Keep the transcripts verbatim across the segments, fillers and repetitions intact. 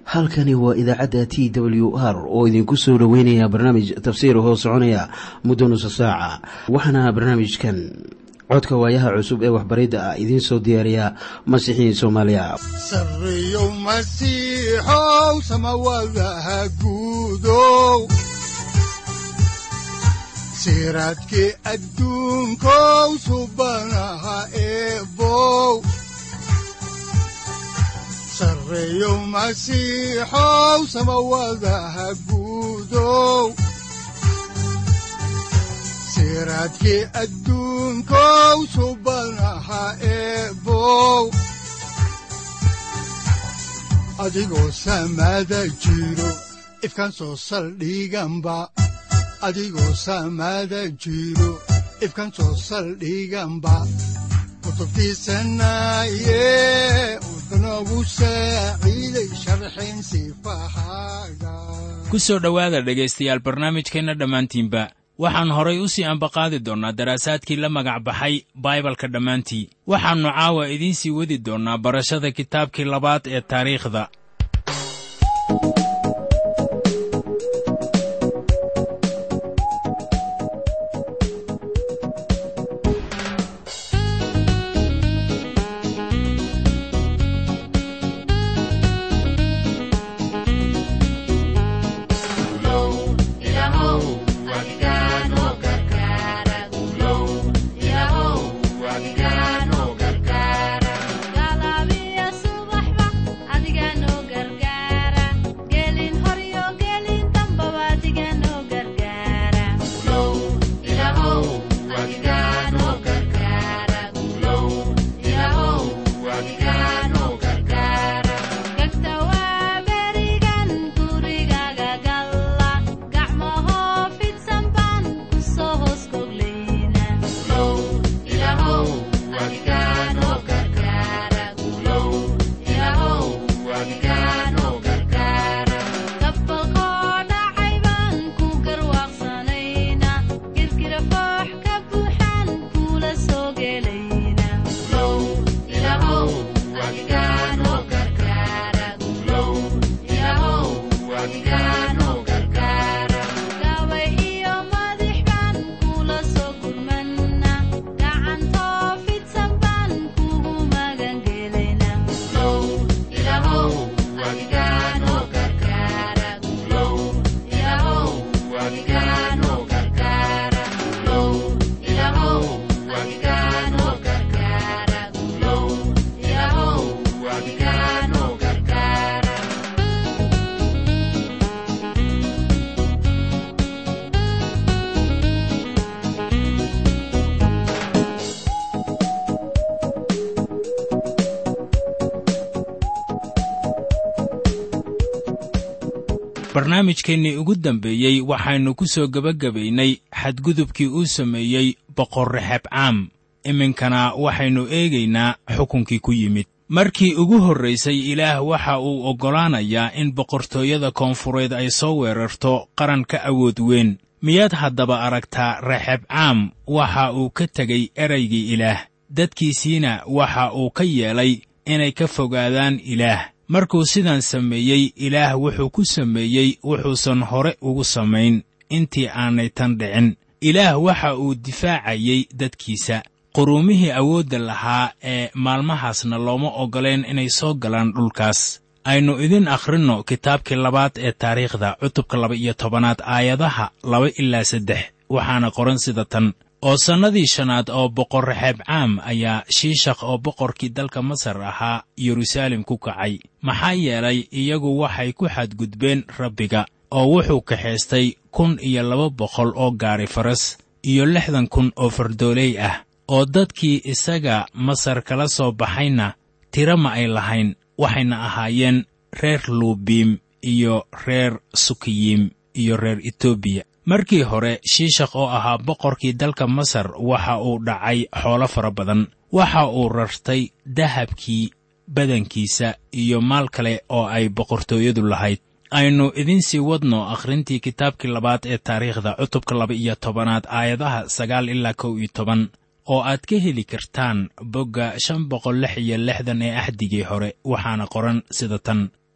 halkani waa idaacadda T W R oo idinku soo dhaweynaya barnaamij tafsiir hoo soconaya muddo nusu saaca. Waxaana barnaamijkan codka waayaha cusub ee waxbaridda ah idin soo diyaariya Masiixiin Soomaaliya. Sarriyo Masiixow samawadaha guudow siraadkii adduunkow subanaha eebow Sarriyo Masiixow samawadaha guudow siraadkii adduunkow subanaha eebow adigoo samada jiro ifkan soo saldhiganba adigoo samada jiro ifkan soo saldhiganba kutubtiisanaye unogu saaciiday sharxin sifahaaga ku soo dhowaada dhegaystayaal barnaamijkeenna dhammaantiinba waxaan horay u sii ambaqaadi doonnaa daraasaadkii la magac baxay Baibalka dhammaantii waxaannu caawa idiin sii wadi doonnaa barashada kitaabkii labaad ee taariikhda. barnaamijkeennii ugu dambeeyey waxaynu ku soo gebagabaynay xadgudubkii uu sameeyey boqor Rexabcaam. iminkana waxaynu eegaynaa xukunkii ku yimid. markii ugu horraysay Ilaah waxa uu oggolaanayaa in boqortooyada koonfureed ay soo weerarto qaran ka awood weyn. miyaad haddaba aragtaa Rexabcaam waxa uu ka tegey eraygii Ilaah, dadkiisiina waxa uu ka yeelay inay ka fogaadaan Ilaah. markuu sidan sameeyey, Ilaah wuxuu ku sameeyey wuxuusan hore ugu samayn intii aanay tan dhicin. Ilaah waxa uu difaacayey dadkiisa. quruumihii awoodda lahaa ee maalmahaasna looma oggoleen inay soo galaan dhulkaas. aynu idin akhrinno kitaabkii labaad ee taariikhda cutubka laba iyo tobanaad aayadaha laba ilaa saddex. waxaana qoran sida tan: oo sannadii shanaad oo boqor Rexabcaam ayaa Shiishaq oo boqorkii dalka Masar ahaa Yeruusaalem ku kacay, maxaa yeelay iyagu waxay ku xadgudbeen Rabbiga, oo wuxuu kaxaystay kun iyo laba boqol oo gaari faras iyo lixdan kun oo fardooley ah, oo dadkii isaga Masar kala soo baxayna tiro ma ay lahayn, waxayna ahaayeen reer Luubiim iyo reer Sukiyim iyo reer Etoobiya. markii hore Shiishaq oo ahaa boqorkii dalka Masar waxa uu dhacay xoolo fara badan. waxa uu rartay dahabkii badankiisa iyo maal kale oo ay boqortooyadu lahayd. aynu idin sii wadno akhrintii kitaabkii labaad ee taariikhda cutubka laba iyo tobanaad aayadaha sagaal ilaa kow iyo toban, oo aad ka heli kartaan bogga shan boqol lix iyo lixdan ee axdigii hore. waxaana qoran sida tan: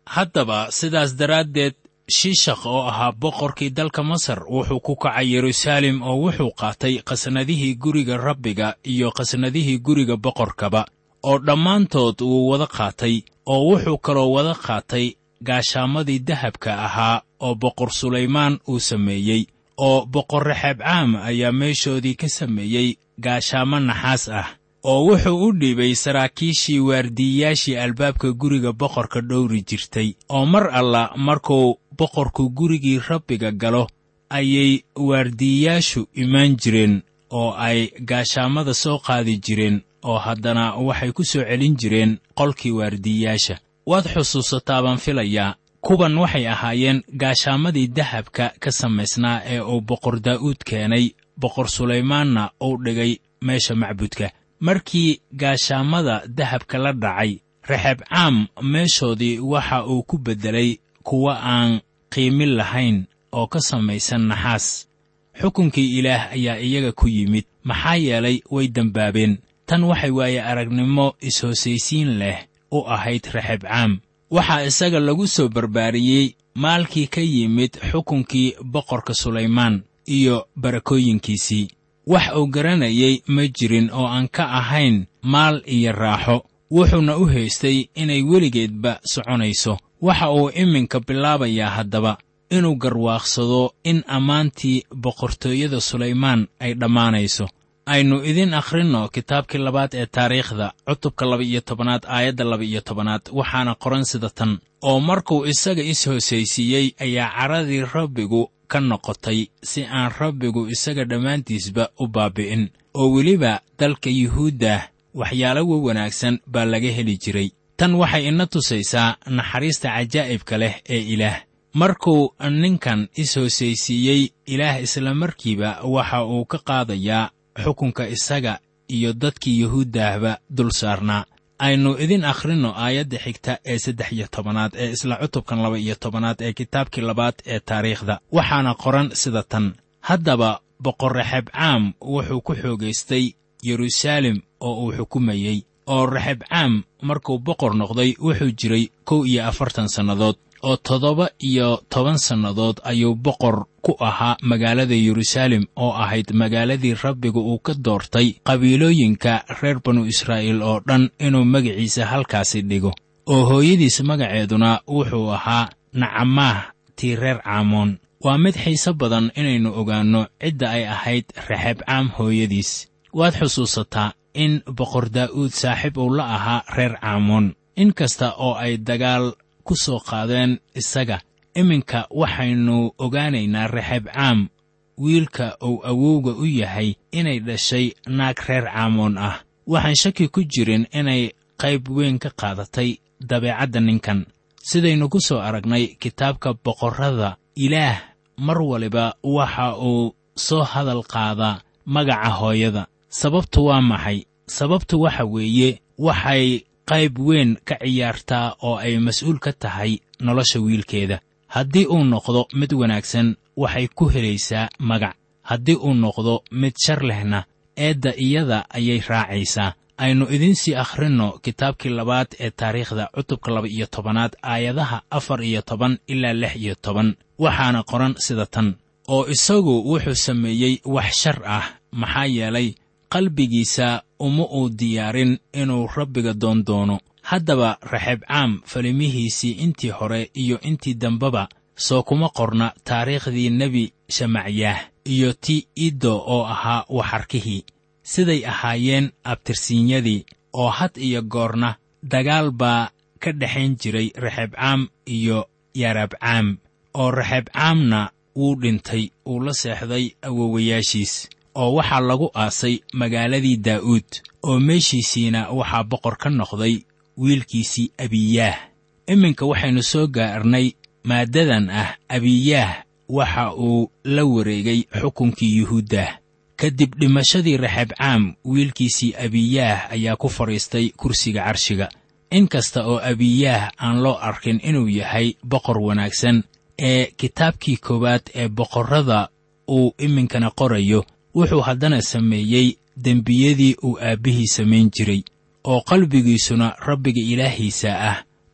haddaba sidaas daraaddeed shiishakh oo ahaa boqorkii dalka masar wuxuu ku kacay yeruusaalem oo wuxuu qaatay qasnadihii guriga rabbiga iyo qasnadihii guriga boqorkaba oo dhammaantood wuu wada qaatay oo wuxuu kaloo wada qaatay gaashaamadii dahabka ahaa oo boqor sulaymaan uu sameeyey oo boqor rexebcaam ayaa meeshoodii ka sameeyey gaashaamo naxaas ah oo wuxuu u dhiibay saraakiishii waardiyayaashii albaabka guriga boqorka dhowri jirtay oo mar alla markuu boqorku gurigii rabbiga galo ayay waardiyayaashu imaan jireen oo ay gaashaamada soo qaadi jireen oo haddana waxay ku soo celin jireen qolkii waardiyayaasha waad xusuusataa baan filayaa kuwan waxay ahaayeen gaashaamadii dahabka ka samaysnaa ee uu boqor daa'uud keenay boqor sulaymaanna uu dhigay meesha macbudka markii gaashaamada dahabka la dhacay rexebcaam meeshoodii waxa uu ku beddelay kuwa aan qiimin lahayn oo ka samaysan naxaas xukunkii ilaah ayaa iyaga ku yimid maxaa yeelay way dembaabeen tan waxay waaye aragnimo is-hoosaysiin leh u ahayd rexebcaam waxaa isaga lagu soo barbaariyey maalkii ka yimid xukunkii boqorka sulaymaan iyo barakooyinkiisii wax uu garanayay ma jirin oo aan ka ahayn maal iyo raaxo wuxuuna u haystay inay weligeedba soconayso waxa uu iminka bilaabayaa haddaba inuu garwaaqsado in ammaantii boqortooyada sulaymaan ay dhammaanayso aynu idin akhrinno kitaabkii labaad ee taariikhda cutubka laba-iyo tobanaad aayadda laba-iyo tobanaad waxaana qoran sida tan oo markuu isaga is-hoosaysiiyey ayaa caradii rabbigu ka noqotay si aan rabbigu isaga dhammaantiisba u baabi'in oo weliba dalka yuhuuddah waxyaalo wa wanaagsan baa laga heli jiray tan waxay ina tusaysaa naxariista cajaa'ibka leh ee ilaah markuu ninkan is-hoosaysiiyey ilaah isla markiiba waxa uu ka qaadayaa xukunka isaga iyo dadkii yuhuuddahba dul saarnaa aynu idin akhrinno aayadda xigta ee saddex iyo tobanaad ee isla cutubkan laba-iyo tobanaad ee kitaabkii labaad ee taariikhda waxaana qoran sida tan haddaba boqor rexebcaam wuxuu ku xoogaystay yeruusaalem oo uu xukumayey oo rexebcaam markuu boqor noqday wuxuu jiray kow iyo afartan sannadood oo toddoba iyo toban sannadood ayuu boqor ku ahaa magaalada yeruusaalem oo ahayd magaaladii rabbigu uu ka doortay qabiilooyinka reer banu israa'iil oo dhan inuu magaciisa halkaasi dhigo oo hooyadiis magaceeduna wuxuu ahaa nacamaah tii reer caamoon waa mid xiise badan inaynu ogaanno cidda ay ahayd rexebcaam hooyadiis waad xusuusataa in boqor daa'uud saaxiib uu la ahaa reer caamoon in kasta oo ay dagaal ku soo qaadeen isaga iminka waxaynu ogaanaynaa rexebcaam wiilka uu awowga u yahay inay dhashay naag reer caamoon ah waxaan shaki ku jirin inay qayb weyn ka qaadatay dabeecadda ninkan sidaynu ku soo aragnay kitaabka boqorrada ilaah mar waliba waxa uu soo hadal qaadaa magaca hooyada sababtu waa maxay sababtu waxa weeye waxay qayb weyn ka ciyaartaa oo ay mas'uul ka tahay nolosha wiilkeeda haddii uu noqdo mid wanaagsan waxay ku helaysaa magac haddii uu noqdo mid shar lehna eedda iyada ayay raacaysaa aynu idin sii akhrinno kitaabkii labaad ee taariikhda cutubka laba-iyo tobanaad aayadaha afar iyo toban ilaa lix iyo toban waxaana qoran sida tan oo isagu wuxuu sameeyey wax shar ah maxaa yeelay qalbigiisa uma uu diyaarin inuu rabbiga doondoono haddaba rexebcaam falimihiisii intii hore iyo intii dambeba soo kuma qorna taariikhdii nebi shamacyaah iyo ti iddo oo ahaa waxarkihii siday ahaayeen abtirsiinyadii oo had iyo goorna dagaal baa ka dhexayn jiray rexebcaam iyo yarabcaam oo rexebcaamna wuu dhintay uu la seexday awowayaashiis oo waxaa lagu aasay magaaladii daa'uud oo meeshiisiina waxaa boqor ka noqday wiilkiisii abiyaah iminka waxaynu soo gaarnay maaddadan ah abiyaah waxa uu la wareegay xukunkii yuhuuddah kadib dhimashadii rexebcaam wiilkiisii abiyaah ayaa ku fadhiistay kursiga carshiga in kasta oo abiyaah aan loo arkin inuu yahay boqor wanaagsan ee kitaabkii koowaad ee boqorrada uu iminkana qorayo wuxuu haddana sameeyey dembiyadii uu aabbihii samayn jiray oo qalbigiisuna rabbiga ilaahiisa ah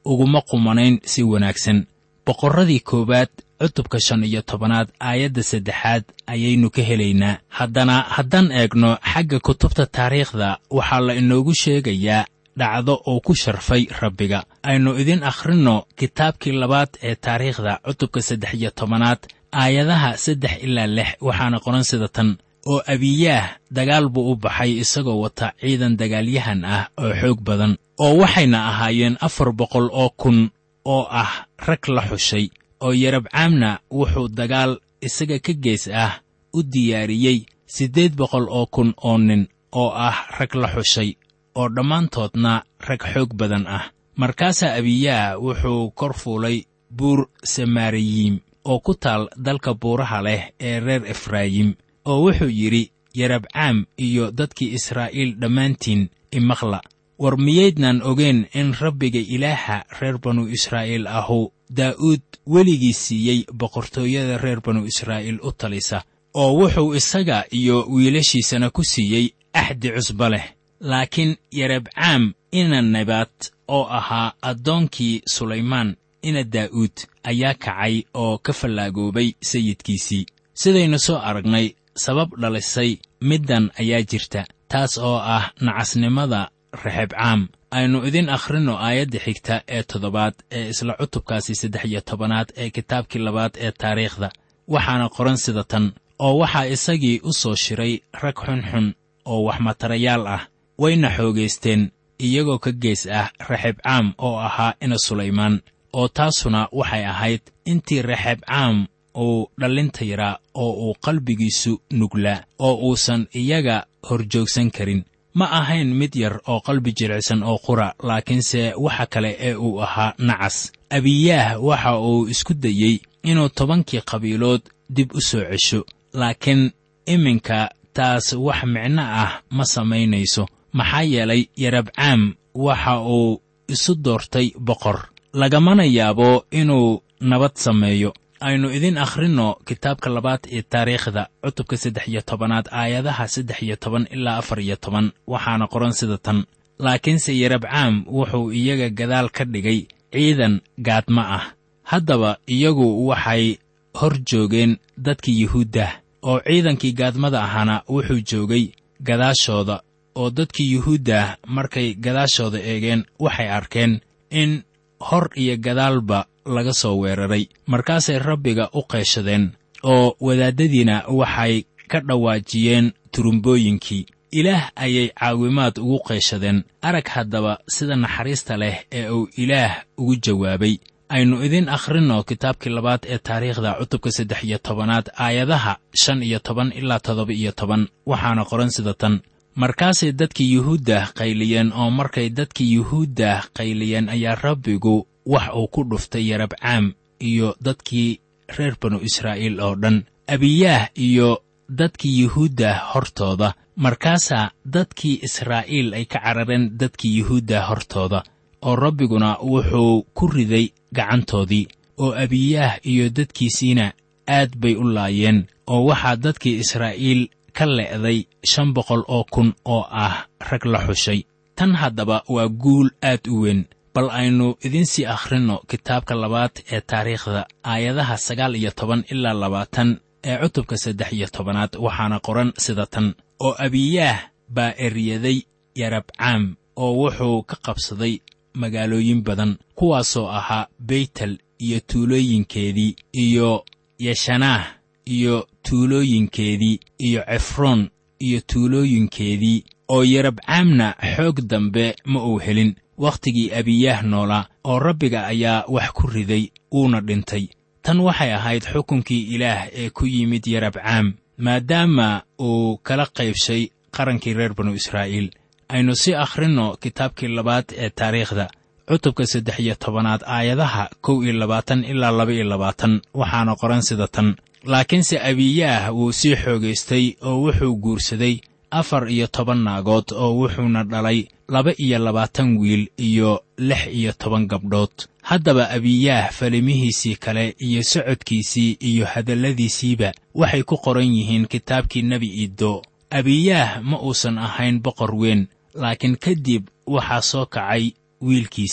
uguma qumanayn si wanaagsan. boqorradii koowaad cutubka shan iyo tobanaad aayadda saddexaad ayaynu ka helaynaa. haddana haddaan eegno xagga kutubta taariikhda waxaa la inoogu sheegayaa dhacdo oo ku sharfay rabbiga. aynu idin akhrinno kitaabkii labaad ee taariikhda cutubka saddex iyo tobanaad aayadaha saddex ilaa lix waxaana qoran sida tan: oo abiyaah dagaal buu u baxay isagoo wata ciidan dagaalyahan ah oo xoog badan, oo waxayna ahaayeen afar boqol oo kun oo ah rag la xushay. oo yarabcaamna wuxuu dagaal isaga ka gees ah u diyaariyey siddeed boqol oo kun oo nin oo ah rag la xushay, oo dhammaantoodna rag xoog badan ah. markaasaa abiyaah wuxuu kor fuulay buur samaariyiim oo ku taal dalka buuraha leh ee reer efraayim, oo wuxuu yidhi: yarabcaam iyo dadkii israa'iil dhammaantiin imaqla. war miyaydnaan ogeyn in rabbiga ilaaha reer banu israa'iil ahu daa'uud weligii siiyey boqortooyada reer banu israa'iil u talisa, oo wuxuu isaga iyo wiilashiisana ku siiyey axdi cusba leh. laakiin yarabcaam ina nebaat oo ahaa addoonkii sulaymaan ina daa'uud ayaa kacay oo ka fallaagoobay sayidkiisii. sidaynu soo aragnay, sabab dhalisay middan ayaa jirta, taas oo ah nacasnimada rexebcaam. aynu idin akhrinno aayadda xigta ee toddobaad ee isla cutubkaasi saddex iyo tobanaad ee kitaabkii labaad ee taariikhda. waxaana qoran sida tan: oo waxaa isagii u soo shiray rag xunxun oo waxmatarayaal ah, wayna xoogaysteen iyagoo ka gees ah rexebcaam oo ahaa ina sulaymaan. oo taasuna waxay ahayd intii rexebcaam uu dhallinta yaraa oo uu qalbigiisu nuglaa oo uusan iyaga horjoogsan karin. ma ahayn mid yar oo qalbi jilicsan oo qura, laakiinse waxa kale ee uu ahaa nacas. abiyaah waxa uu isku dayey inuu tobankii qabiilood dib u soo cesho, laakiin iminka taas wax micno ah ma samaynayso, maxaa yeelay yarabcaam waxa uu isu doortay boqor, lagamana yaabo inuu nabad sameeyo. aynu idin akhrinno kitaabka labaad ee taariikhda cutubka saddex iyo tobanaad aayadaha saddex iyo toban ilaa afar iyo toban waxaana qoran sida tan: laakiinse yarabcaam wuxuu iyaga gadaal ka dhigay ciidan gaadma ah. haddaba iyagu waxay hor joogeen dadkii yuhuuddah, oo ciidankii gaadmada ahaana wuxuu joogay gadaashooda. oo dadkii yuhuuddah markay gadaashooda eegeen waxay arkeen in hor iyo gadaalba laga soo weeraray. markaasay rabbiga u qeeshadeen, oo wadaaddadiina waxay ka dhawaajiyeen turumbooyinkii. ilaah ayay caawimaad ugu qeeshadeen. arag haddaba sida naxariista leh ee uu ilaah ugu jawaabay. aynu idin akhrinno kitaabkii labaad ee taariikhda cutubka saddex iyo tobanaad aayadaha shan iyo toban ilaa toddoba iyo toban waxaana qoran sida tan: markaasay dadkii yuhuuddah qayliyeen, oo markay dadkii yuhuuddah qayliyeen ayaa rabbigu wax uu ku dhuftay yarabcaam iyo dadkii reer banu israa'iil oo dhan, abiyaah iyo dadkii yuhuuddah hortooda. markaasaa dadkii israa'iil ay ka carareen dadkii yuhuuddah hortooda, oo rabbiguna wuxuu ku riday gacantoodii. oo abiyaah iyo dadkiisiina aad bay u laayeen, oo waxaa dadkii israa'iil ka le'day shan boqol oo kun oo ah rag la xushay. tan haddaba waa guul aad u weyn. bal aynu idin sii akhrinno kitaabka labaad ee taariikhda aayadaha sagaal iyo toban ilaa labaatan ee cutubka saddex iyo tobanaad waxaana qoran sida tan: oo abiyaah baa eryaday yarabcaam, oo wuxuu ka qabsaday magaalooyin badan, kuwaasoo ahaa beytel iyo tuulooyinkeedii, iyo yeshanaah iyo tuulooyinkeedii, iyo cefroon iyo tuulooyinkeedii. oo yarabcaamna xoog dambe ma uu helin wakhtigii abiyaah noolaa, oo rabbiga ayaa wax ku riday uuna dhintay. tan waxay ahayd xukunkii ilaah ee ku yimid yarabcaam, maadaama uu kala qaybshay qarankii reer banu israa'iil. aynu sii akhrinno kitaabkii labaad ee taariikhda cutubka saddex iyo tobanaad aayadaha kow iyo labaatan ilaa laba iyo labaatan waxaana qoran sida tan: laakiinse abiyaah wuu sii xoogaystay oo wuxuu guursaday afar iyo toban naagood, oo wuxuuna dhalay laba iyo labaatan wiil iyo lix iyo toban gabdhood. haddaba abiyaah falimihiisii kale iyo socodkiisii iyo hadalladiisiiba waxay ku qoran yihiin kitaabkii nebi iddo. abiyaah ma uusan ahayn boqor weyn, laakiin kadib waxaa soo kacay wiilkiisa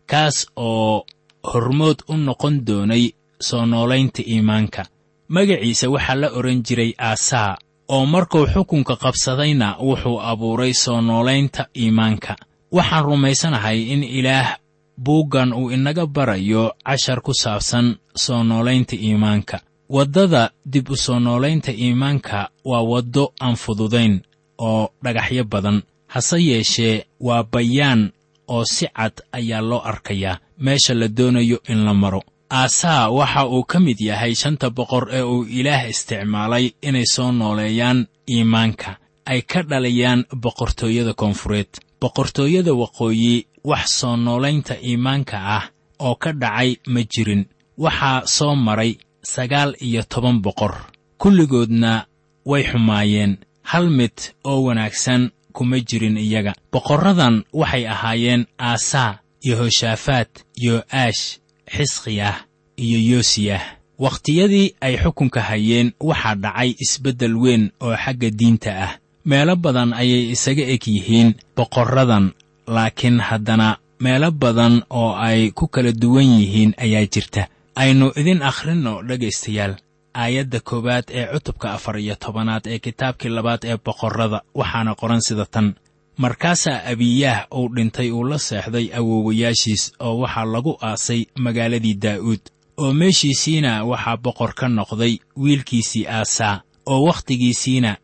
kaas oo hormood u noqon doonay soo noolaynta iimaanka. magaciisa waxaa la odhan jiray aasaa, oo markuu xukunka qabsadayna wuxuu abuuray soo noolaynta iimaanka. waxaan rumaysanahay in ilaah buuggan uu inaga barayo cashar ku saabsan soo noolaynta iimaanka. waddada dib u soo noolaynta iimaanka waa waddo aan fududayn oo dhagaxyo badan, hase yeeshee waa bayaan oo si cad ayaa loo arkayaa meesha la doonayo in la maro. aasaa waxa uu ka mid yahay shanta boqor ee uu ilaah isticmaalay inay soo nooleeyaan iimaanka, ay ka dhaliyaan boqortooyada koonfureed. boqortooyada waqooyi wax soo noolaynta iimaanka ah oo ka dhacay ma jirin. waxaa soo maray sagaal iyo toban boqor, kulligoodna way xumaayeen, hal mid oo wanaagsan kuma jirin iyaga. boqorradan waxay ahaayeen aasaa, yehoshaafaat, yo'aash, xisqiyah iyo yoosiyah. wakhtiyadii ay xukunka hayeen waxaa dhacay isbeddel weyn oo xagga diinta ah. meelo badan ayay isaga eg yihiin boqorradan, laakiin haddana meelo badan oo ay ku kala duwan yihiin ayaa jirta. aynu idin akhrinno dhegaystayaal aayadda koowaad ee cutubka afar iyo tobanaad ee kitaabkii labaad ee boqorrada, waxaana qoran sida tan: markaasaa abiyaah uu dhintay uu la seexday awoowayaashiis, oo waxaa lagu aasay magaaladii daa'uud, oo meeshiisiina waxaa boqor ka noqday wiilkiisii aasaa, oo wakhtigiisiina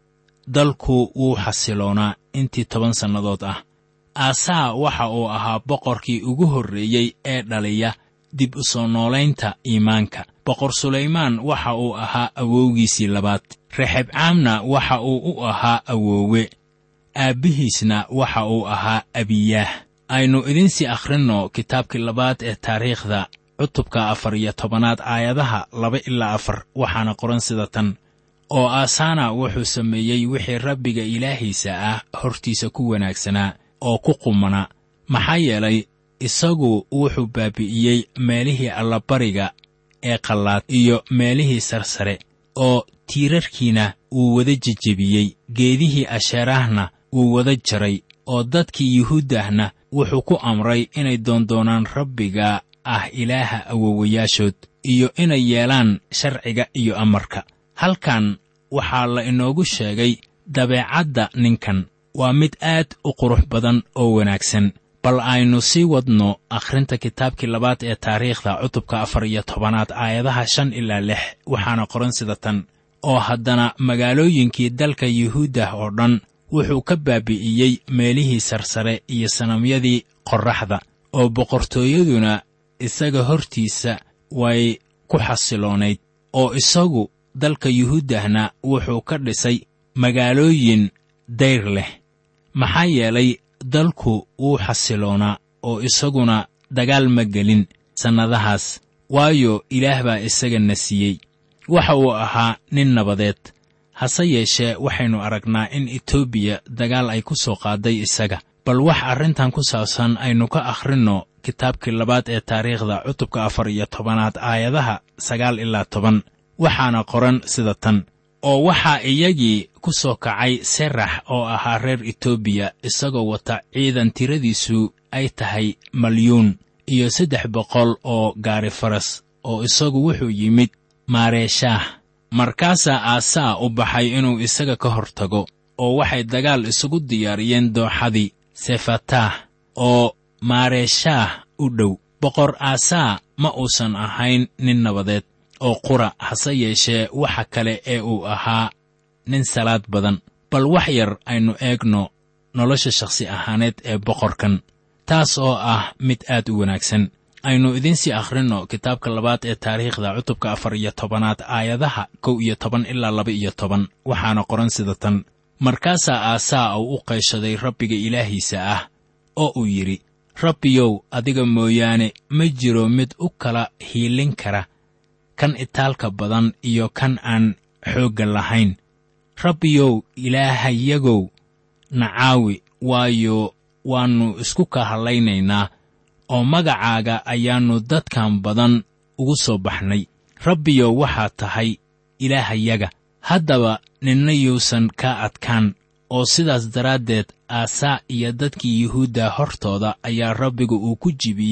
dalku wuu xasiloonaa intii toban sannadood ah. aasaa waxa uu ahaa boqorkii ugu horreeyey ee dhaliya dib u soo noolaynta iimaanka. boqor sulaymaan waxa uu ahaa awowgiisii labaad, rexebcaamna waxa uu u ahaa awoowe, aabbihiisna waxa uu ahaa abiyaah. aynu idinsii akhrinno kitaabkii labaad ee taariikhda cutubka afar iyo tobanaad aayadaha laba ilaa afar, waxaana qoran sida tan: oo aasaana wuxuu sameeyey wixii rabbiga ilaahiisa ah hortiisa ku wanaagsanaa oo ku qumana, maxaa yeelay isagu wuxuu baabi'iyey meelihii allabariga ee qallaad iyo meelihii sarsare, oo tiirarkiina wuu wada jejebiyey, geedihii asheeraahna wuu wada jaray, oo dadkii yuhuuddahna wuxuu ku amray inay doondoonaan rabbiga ah ilaaha awowayaashood, iyo inay yeelaan sharciga iyo amarka. halkan waxaa la inoogu sheegay dabeecadda ninkan waa mid aad u qurux badan oo wanaagsan. bal aynu sii wadno akhrinta kitaabkii labaad ee taariikhda cutubka afar iyo tobanaad aayadaha shan ilaa lix, waxaana qoran sida tan: oo haddana magaalooyinkii dalka yuhuuddah oo dhan wuxuu ka baabi'iyey meelihii sarsare iyo sanamyadii qorraxda, oo boqortooyaduna isaga hortiisa way ku xasiloonayd, oo isagu dalka yuhuuddahna wuxuu ka dhisay magaalooyin dayr leh. maxaa yeelay dalku wuu xasiloonaa, oo isaguna dagaal ma gelin sannadahaas, waayo ilaah baa isaga na siiyey. waxa uu ahaa nin nabadeed. hase yeeshee waxaynu aragnaa in etoobiya dagaal ay ku soo qaaday isaga. bal wax arrintan ku saabsan aynu ka akhrinno kitaabkii labaad ee taariikhda cutubka afar iyo tobanaad aayadaha sagaal ilaa toban, waxaana qoran sida tan: oo waxaa iyagii ku soo kacay serax oo ahaa reer etoobiya, isagoo wata ciidan tiradiisu ay tahay malyuun iyo saddex boqol oo gaari faras, oo isagu wuxuu yimid maareeshaah. markaasaa aasaa u baxay inuu isaga ka hor tago, oo waxay dagaal isugu diyaariyeen dooxadii sefataah oo maareeshaah u dhow. boqor aasaa ma uusan ahayn nin nabadeed oo qura, hase yeeshee waxa kale ee uu ahaa nin salaad badan. bal wax yar aynu eegno nolosha shakhsi ahaaneed ee boqorkan, taas oo ah mid aad u wanaagsan. aynu idinsii akhrinno kitaabka labaad ee taariikhda cutubka afar iyo tobanaad aayadaha kow iyo toban ilaa laba iyo toban, waxaana qoran sida tan: markaasaa aasaa uu u qayshaday rabbiga ilaahiisa ah, oo uu yidhi: rabbiyow, adiga mooyaane ma jiro mid u kala hiilin kara kan itaalka badan iyo kan aan xoogga lahayn. rabbiyow ilaahayagow, nacaawi, waayo waannu isku kahadlaynaynaa, oo magacaaga ayaannu dadkan badan ugu soo baxnay. rabbiyow waxaad tahay ilaahayaga, haddaba ninna yuusan kaa adkaan. oo sidaas daraaddeed aasaa iyo dadkii yuhuudda hortooda ayaa rabbigu uu ku jibiyey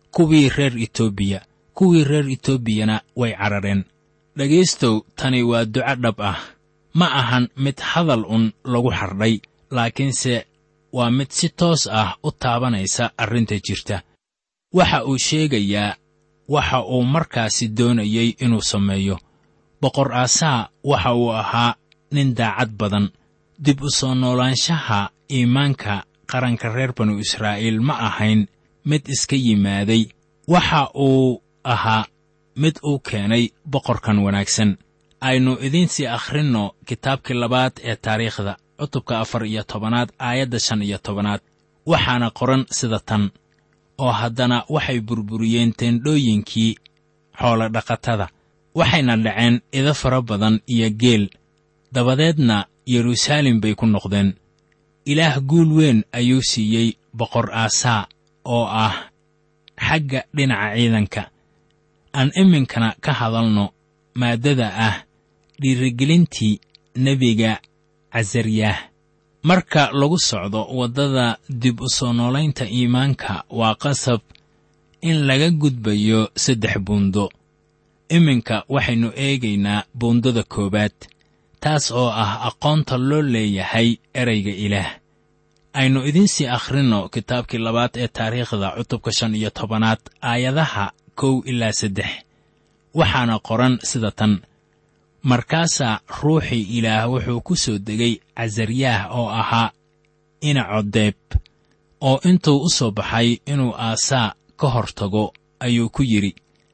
kuwii reer etoobiya kuwii reer etoobiyana way carareen. dhegaystow, tani waa duco dhab ah. ma ahan mid hadal un lagu xardhay, laakiinse waa mid si toos ah u taabanaysa arrinta jirta. waxa uu sheegayaa waxa uu markaasi doonayay inuu sameeyo. boqor aasaa waxa uu ahaa nin daacad badan. dib u soo noolaanshaha iimaanka qaranka reer banu israa'iil ma ahayn mid iska yimaaday. waxa uu ahaa mid uu keenay boqorkan wanaagsan. aynu idiinsii akhrinno kitaabkii labaad ee taariikhda cutubka afar iyo tobanaad aayadda shan iyo tobanaad. waxaana qoran sida tan: oo haddana waxay burburiyeen teendhooyinkii xoolo dhaqatada, waxayna dhaceen ida fara badan iyo geel. dabadeedna yeruusaalem bay ku noqdeen. ilaah guul weyn ayuu siiyey boqor aasaa oo ah xagga dhinaca ciidanka. aan iminkana ka hadalno maaddada ah dhiirigelintii nebiga casaryaah. marka lagu socdo waddada dib u soo noolaynta iimaanka, waa qasab in laga gudbayo saddex buundo. iminka waxaynu eegaynaa buundada koowaad, taas oo ah aqoonta loo leeyahay erayga ilaah. aynu idiinsii akhrinno kitaabkii labaad ee taariikhda cutubka shan iyo tobanaad aayadaha kow ilaa saddex. waxaana qoran sida tan: markaasaa ruuxii ilaah wuxuu ku soo degay casaryaah oo ahaa ina codeeb, oo intuu u soo baxay inuu aasaa ka hor tago ayuu ku yidhi: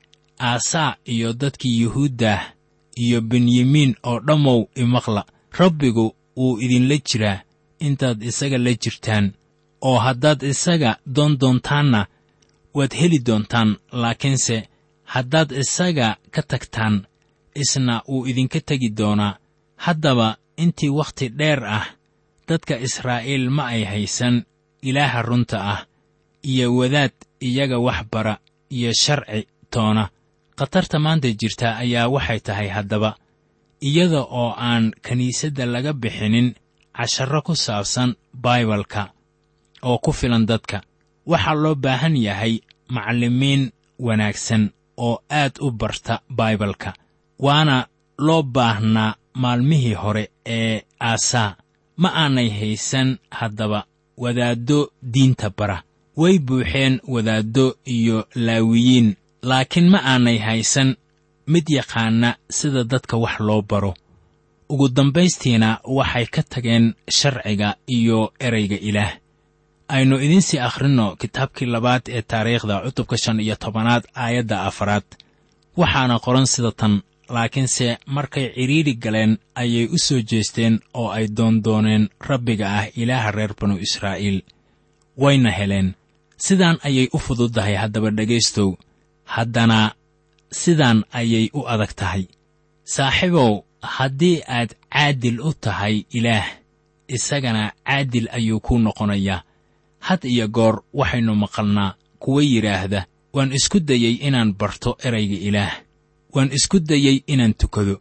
aasaa iyo dadkii yuhuuddah iyo benyamiin oo dhammow imaqla. rabbigu wuu idinla jiraa intaad isaga la jirtaan, oo haddaad isaga doon doontaanna waad heli doontaan. laakiinse haddaad isaga ka tagtaan, isna wuu idinka tegi doonaa. haddaba intii wakhti dheer ah dadka israa'iil ma ay haysan ilaaha runta ah, iyo wadaad iyaga wax bara iyo sharci toona. khatarta maanta jirta ayaa waxay tahay haddaba, iyada oo aan kiniisadda laga bixinin casharro ku saabsan baibalka oo ku filan dadka. waxaa loo baahan yahay macallimiin wanaagsan oo aad u barta baibalka. waana loo baahnaa maalmihii hore ee aasaa. ma aanay haysan haddaba wadaaddo diinta bara. way buuxeen wadaaddo iyo laawiyiin, laakiin ma aanay haysan mid yaqaana sida dadka wax loo baro. ugu dambaystiina waxay ka tageen sharciga iyo erayga ilaah. aynu idiinsii akhrinno kitaabkii labaad ee taariikhda cutubka shan iyo tobanaad aayadda afaraad. waxaana qoran sida tan: laakiinse markay cidhiidhi galeen ayay u soo jeesteen oo ay doondooneen rabbiga ah ilaaha reer banu israa'iil, wayna heleen. sidaan ayay u fududdahay haddaba dhegaystow, haddana sidaan ayay u adag tahay. saaxiibow, haddii aad caadil u tahay ilaah, isagana caadil ayuu kuu noqonayaa. had iyo goor waxaynu maqalnaa kuwa yidhaahda: waan isku dayey inaan barto erayga ilaah, waan isku dayey inaan tukado,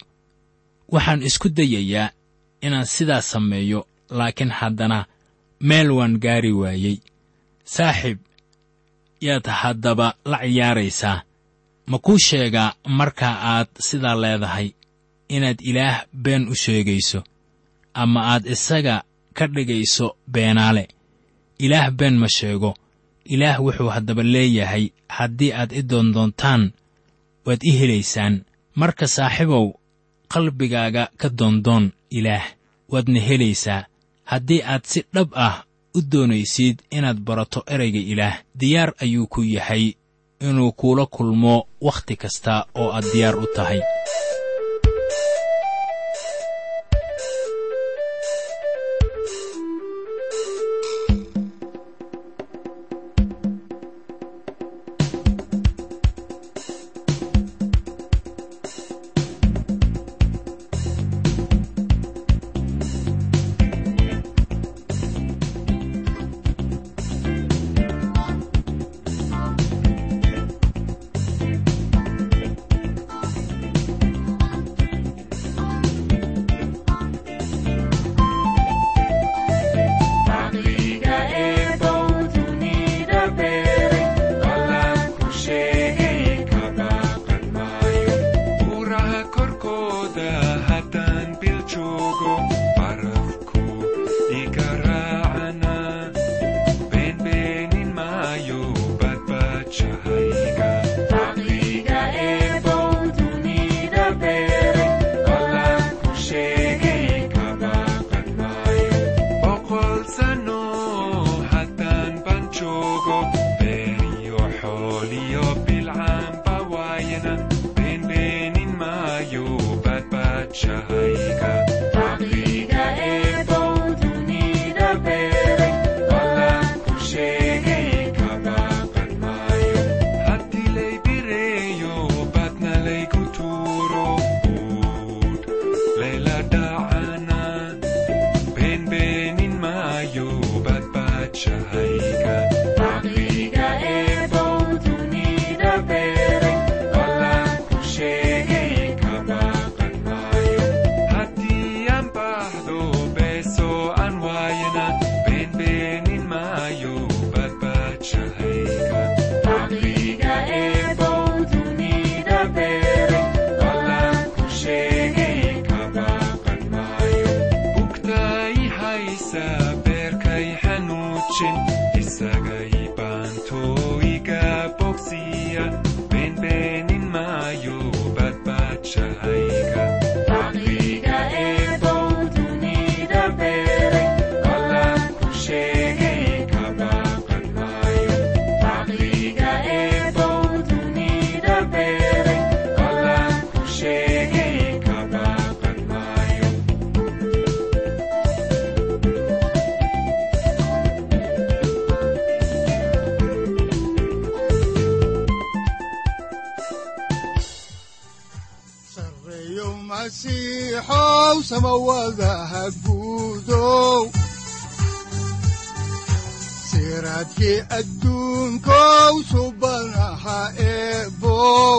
waxaan isku dayayaa inaan sidaas sameeyo, laakiin haddana meel waan gaari waayey. saaxiib, yaad haddaba la ciyaaraysaa? ma kuu sheegaa markaa aad sidaa leedahay inaad ilaah been u sheegayso, ama aad isaga ka dhigayso beenaale? ilaah been ma sheego. ilaah wuxuu haddaba leeyahay: haddii aad i doondoontaan waad i helaysaan. marka saaxiibow, qalbigaaga ka doondoon ilaah, waadna helaysaa. haddii aad si dhab ah u doonaysid inaad barato erayga ilaah, diyaar ayuu ku yahay inuu kuula kulmo wakhti kasta oo aad diyaar u tahay. barbadshahayga caqliga eebow dunida beeray ballan ku sheegay kama qan maayo haddii lay bireeyo badna laygu tuuro buud layla dhacana beenbeenin maayo badbadshahayga caqliga eebow dunida beeray ballan ku sheegay kama qan maayo haddii aan baahdo beeso aan waayana beenbeenin maayo badbadshahayga caqliga eebow dunida beeray ballan ku sheegay kama qan maayo bugtay haysa beerkay xanuujin isagay baantooyiga bogsiya beenbeenin maayo badbadshahayga caqliga eebow dunida beeray ballan ku sheegay kama qan maayo caqliga eebow dunida beeray ballan ku sheegay kama qan maayo sareeyo masiixow samawadaha guudow siraadkii adduunkow subanaha eebow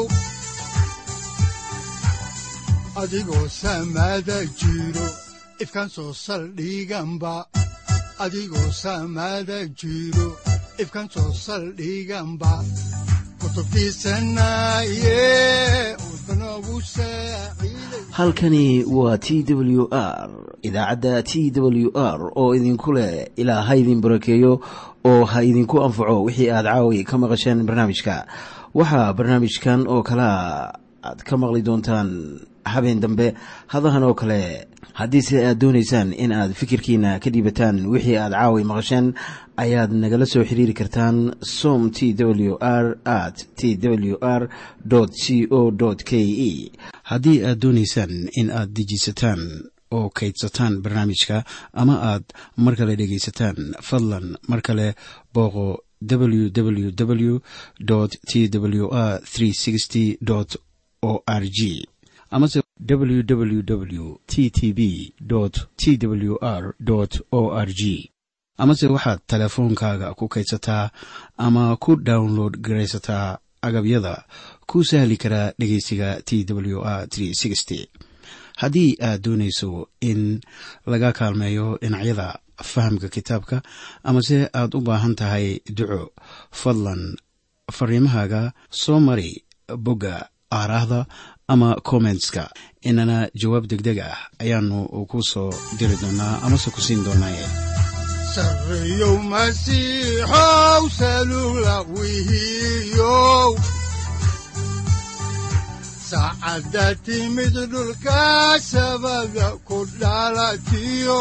adigoo samada jiro ifkaan soo saldhiganba adigoo samada jiro ifkaan soo saldhiganba kutubtiisanaye udbanogu saaciiday halkani waa t w r idaacadda t w r oo idinku leh ilaa ha idin barakeeyo oo ha idinku anfaco wixii aad caawi ka maqasheen barnaamijka waxaa barnaamijkan oo kalea aad ka maqli doontaan habeen dambe hadahan oo kale haddiise aad doonaysaan in aad fikirkiina ka dhiibataan wixii aad caawi maqasheen ayaad nagala soo xiriiri kartaan som t w r at t w r c o k e haddii aad doonaysaan in aad dejisataan oo kaydsataan barnaamijka ama aad mar kale dhegaysataan fadlan mar kale booqo www t w r o r g amase www t t b t w r o r g amase waxaad teleefoonkaaga ku kaydsataa ama ku download garaysataa agabyada ku sahli karaa dhegeysiga t w r haddii aad doonayso in laga kaalmeeyo dhinacyada fahamka kitaabka amase aad u baahan tahay duco fadlan fariimahaaga soo mari bogga aaraahda ama commentska inana jawaab degdeg ah ayaanu ku soo diri doonaa amase ku siin doonaaye sareeyow masiixow salula wihiyow saacadda timid dhulka sabada ku dhalatiyo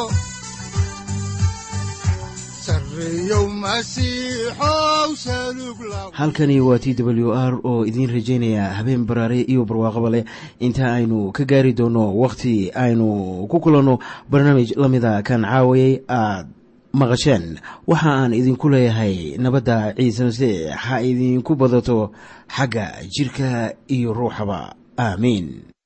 sareeyow masiixow salug la halkani waa t w r oo idiin rajaynaya habeen baraare iyo barwaaqaba leh inta aynu ka gaari doono wakhti aynu ku kulanno barnaamij la mida kan caawayay aad maqasheen waxa aan idinku leeyahay nabadda ciise masiix ha idinku badato xagga jirka iyo ruuxaba aamiin